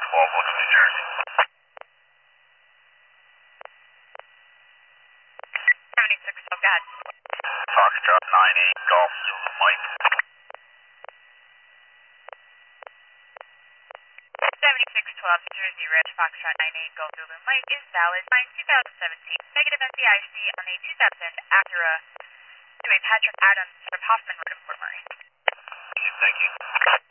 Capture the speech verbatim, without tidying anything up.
twelve, welcome to New Jersey. seventy-six, so go ahead. Foxtrot nine eight, Golf Zulu Mike. seventy-six twelve, New Jersey Red, Foxtrot nine eight, Golf Zulu Mike is valid. Fine twenty seventeen, negative N C I C on a two thousand Acura to a Patrick Adams from Hoffman Road in Fort Murray. Thank you.